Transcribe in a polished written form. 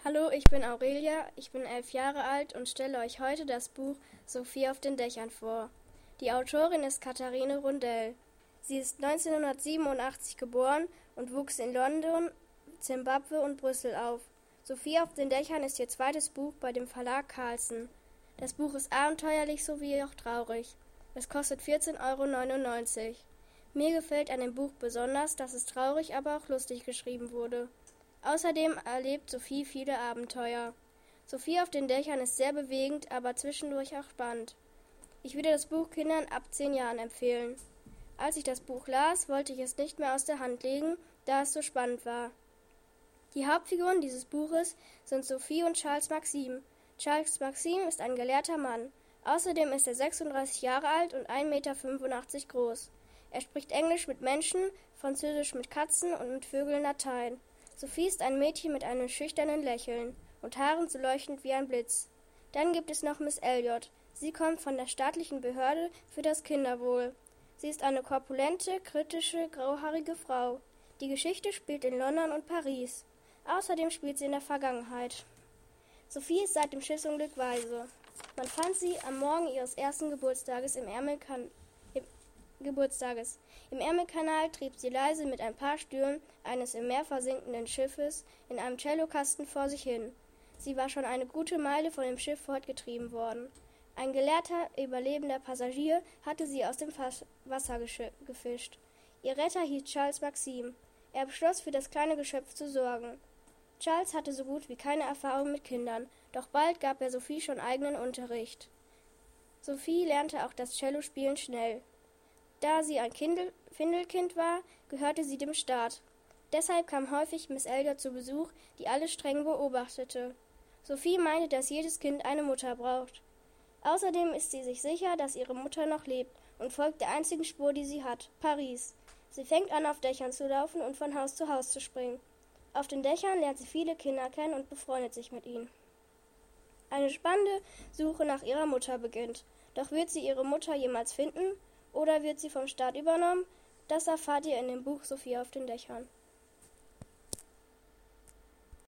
Hallo, ich bin Aurelia, ich bin 11 Jahre alt und stelle euch heute das Buch Sophie auf den Dächern vor. Die Autorin ist Katharine Rundell. Sie ist 1987 geboren und wuchs in London, Zimbabwe und Brüssel auf. Sophie auf den Dächern ist ihr zweites Buch bei dem Verlag Carlsen. Das Buch ist abenteuerlich sowie auch traurig. Es kostet 14,99 €. Mir gefällt an dem Buch besonders, dass es traurig, aber auch lustig geschrieben wurde. Außerdem erlebt Sophie viele Abenteuer. Sophie auf den Dächern ist sehr bewegend, aber zwischendurch auch spannend. Ich würde das Buch Kindern ab 10 Jahren empfehlen. Als ich das Buch las, wollte ich es nicht mehr aus der Hand legen, da es so spannend war. Die Hauptfiguren dieses Buches sind Sophie und Charles Maxim. Charles Maxim ist ein gelehrter Mann. Außerdem ist er 36 Jahre alt und 1,85 Meter groß. Er spricht Englisch mit Menschen, Französisch mit Katzen und mit Vögeln Latein. Sophie ist ein Mädchen mit einem schüchternen Lächeln und Haaren so leuchtend wie ein Blitz. Dann gibt es noch Miss Elliot. Sie kommt von der staatlichen Behörde für das Kinderwohl. Sie ist eine korpulente, kritische, grauhaarige Frau. Die Geschichte spielt in London und Paris. Außerdem spielt sie in der Vergangenheit. Sophie ist seit dem Schiffsunglück waise. Man fand sie am Morgen ihres ersten Geburtstages im Ärmelkanal trieb sie leise mit ein paar Stühlen eines im Meer versinkenden Schiffes in einem Cellokasten vor sich hin. Sie war schon eine gute Meile von dem Schiff fortgetrieben worden. Ein gelehrter, überlebender Passagier hatte sie aus dem Wasser gefischt. Ihr Retter hieß Charles Maxim. Er beschloss, für das kleine Geschöpf zu sorgen. Charles hatte so gut wie keine Erfahrung mit Kindern, doch bald gab er Sophie schon eigenen Unterricht. Sophie lernte auch das Cellospielen schnell. Da sie ein Findelkind war, gehörte sie dem Staat. Deshalb kam häufig Miss Elliot zu Besuch, die alles streng beobachtete. Sophie meinte, dass jedes Kind eine Mutter braucht. Außerdem ist sie sich sicher, dass ihre Mutter noch lebt und folgt der einzigen Spur, die sie hat, Paris. Sie fängt an, auf Dächern zu laufen und von Haus zu Haus zu springen. Auf den Dächern lernt sie viele Kinder kennen und befreundet sich mit ihnen. Eine spannende Suche nach ihrer Mutter beginnt. Doch wird sie ihre Mutter jemals finden? Oder wird sie vom Staat übernommen? Das erfahrt ihr in dem Buch Sophie auf den Dächern.